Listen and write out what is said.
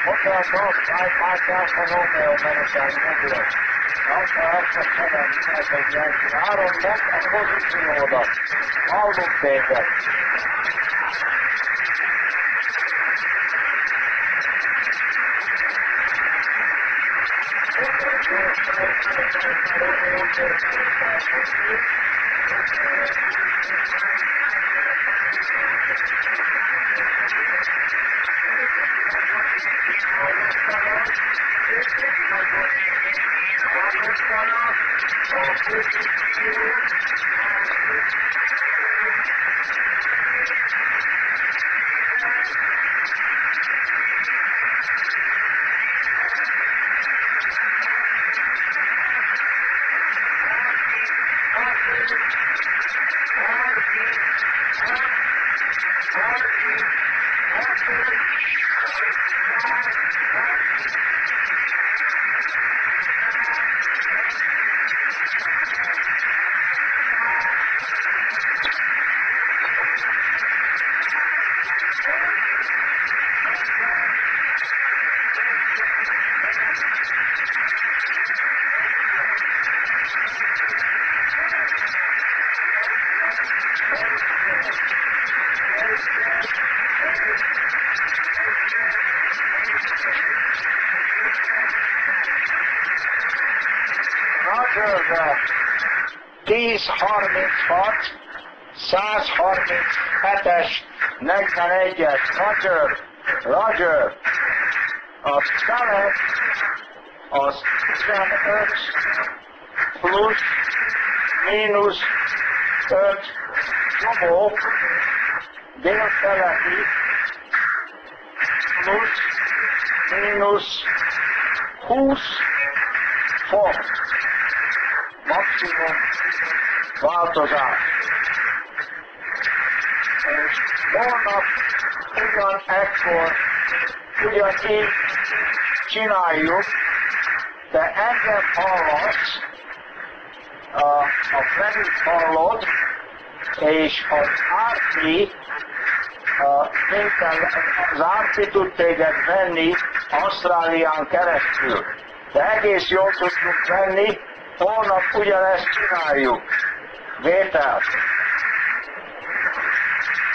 Hotel North Side Park Alfa Romeo American Nebula. Alfa Alfa 793 fok a pozíciódat. Hallunk téged. Roger, 1036, 137-es, 41-es, Roger, Roger. A szelet az 15 plusz mínusz 5 csomó délkeleti plusz mínusz 20 fok maximum változás. És holnap ugyanekkor, ugyanígy csináljuk, de engem hallasz, a Fredit hallod, és az Árpi, az Árpi tud téged venni Ausztrálián keresztül. De egész jól tudtunk venni, holnap ugyanezt csináljuk. Vétel!